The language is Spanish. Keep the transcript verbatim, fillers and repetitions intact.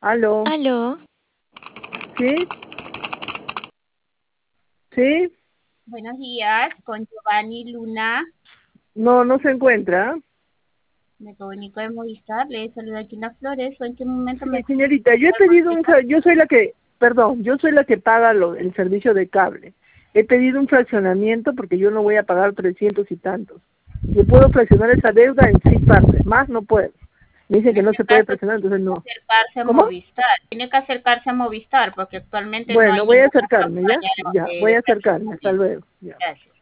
Aló, Aló, ¿sí? ¿Sí? Buenos días, con Giovanni Luna. No, no se encuentra. Me comunico de Movistar. Le saludo aquí en Las Flores. ¿O en qué momento me... Sí, señorita, yo he pedido un, fra- yo soy la que, perdón, yo soy la que paga lo, el servicio de cable. He pedido un fraccionamiento porque yo no voy a pagar trescientos y tantos. Yo puedo fraccionar esa deuda en seis partes, más no puedo. Me dicen En que no este se puede caso, fraccionar, tiene entonces que no. acercarse a ¿Cómo? Movistar. Tiene que acercarse a Movistar porque actualmente no hay Bueno, voy a ninguna acercarme, ¿ya? campaña Ya, de, voy de a acercarme, hasta fraccionamiento. luego. Ya. Gracias.